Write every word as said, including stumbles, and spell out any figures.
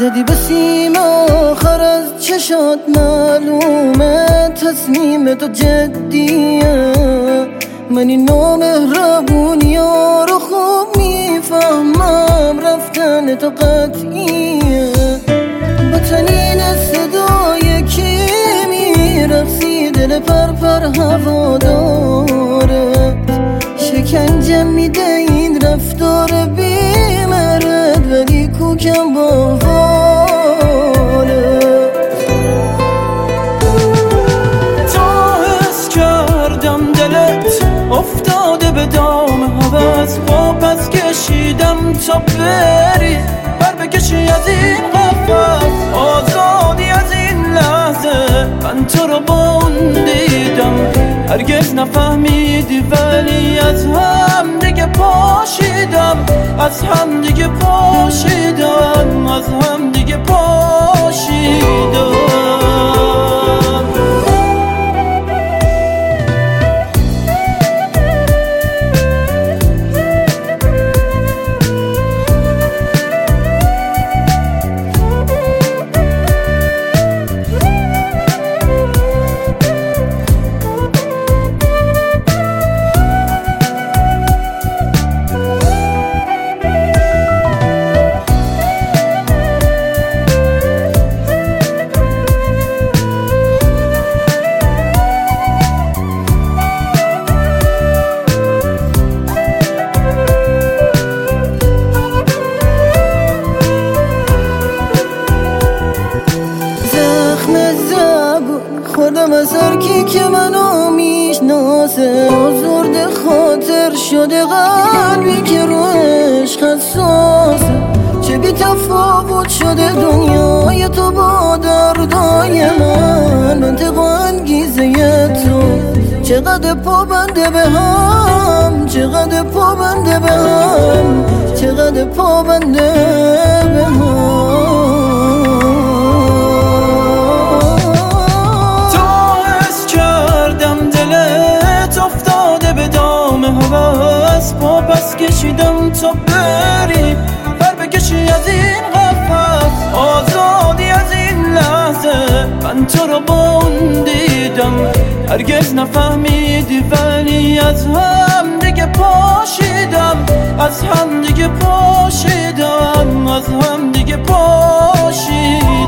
زدی به سیم آخر از چشات معلومه تصمیم تو جدیه. من این نامهربونی ها رو خوب میفهمم، رفتن تو قطعیه. با تنین صدای کی میرقصی دل پرپر هوا داره. شکنجه میده این رفتار بیمرد ولی کوکم با حاله. تا حس کردم دلت افتاده به دام هوس، با پس کشیدم تا بری بر بکشی از این قفس. آزادی از این لحظه من تو رو با اون دیدم، هرگز نفهمیدی ولی از هم دیگه پاشیدم، از هم دیگه پاشیدم، از هم دیگه پاشیدم. خوردم از هرکی که منو میشناسه، آزرده خاطر شده قلبی که رو عشق حساسه. چه بی تفاوت شده دنیای تو با دردای من، منطق و انگیزه تو چقدر پابنده به هم، چقدر پابنده به هم، چقدر پابنده به هم. با پس کشیدم تا بری بر بکشی از این قفس. آزادی از این لحظه من تو رو با اون دیدم، هرگز نفهمیدی ولی از هم دیگه پاشیدم، از هم دیگه پاشیدم، از هم دیگه پاشیدم.